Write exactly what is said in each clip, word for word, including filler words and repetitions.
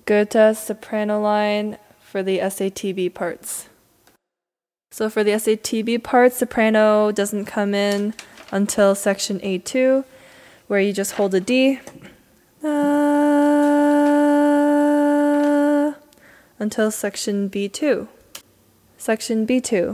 Goethe soprano line for the S A T B parts. So for the S A T B part, soprano doesn't come in until section A two, where you just hold a D uh, until section B two. Section B two.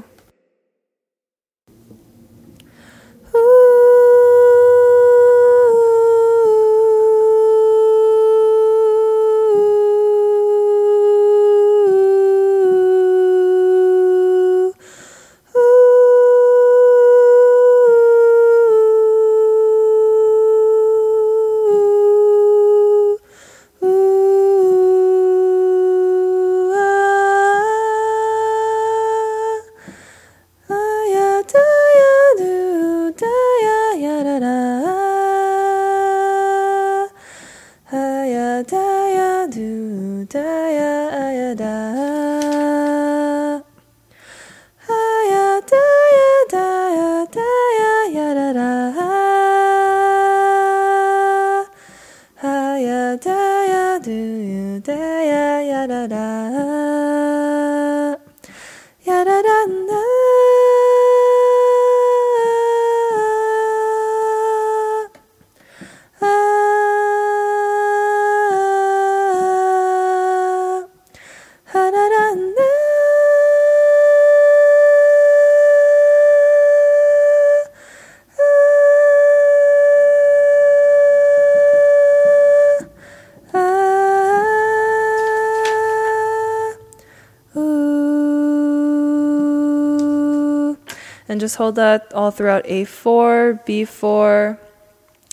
And just hold that all throughout A four, B four,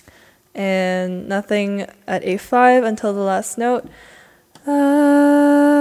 and nothing at A five until the last note. Uh,